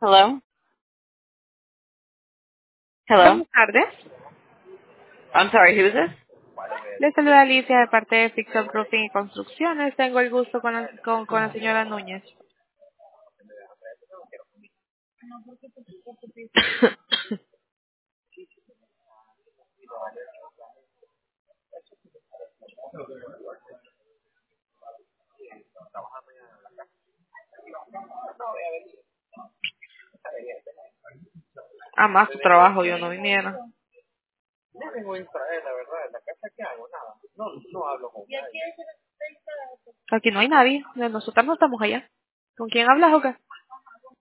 Hello? Hello? Buenas tardes. I'm sorry, who is this? Les saluda Alicia de parte de Fixon Roofing y Construcciones. Tengo el gusto con la señora Núñez. Más tu trabajo, yo no viniera. Aquí no hay nadie. Nosotros no estamos allá. ¿Con quién hablas o qué?